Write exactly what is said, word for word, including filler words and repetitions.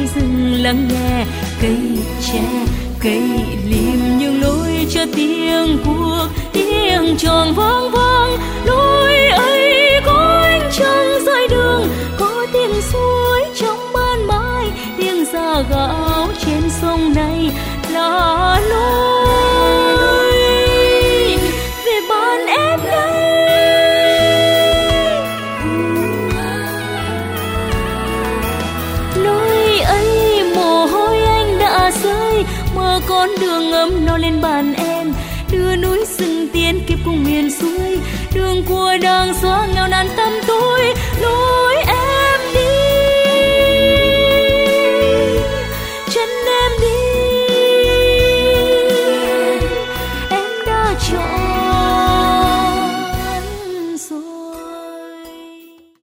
rừng lắng nghe, cây tre cây liềm nhường lối cho tiếng cuộc, tiếng tròn vang vang. Lối ấy có ánh trăng rơi đường, có tiếng suối trong ban mai, tiếng giã gạo trên sông này là lối về bên em đây. Lối ấy mồ hôi anh đã rơi, mơ con đường ấm no lên bàn em, đưa núi rừng tiến kiếp cùng miền xuôi, đường của đang xóa nghèo nàn tâm tối.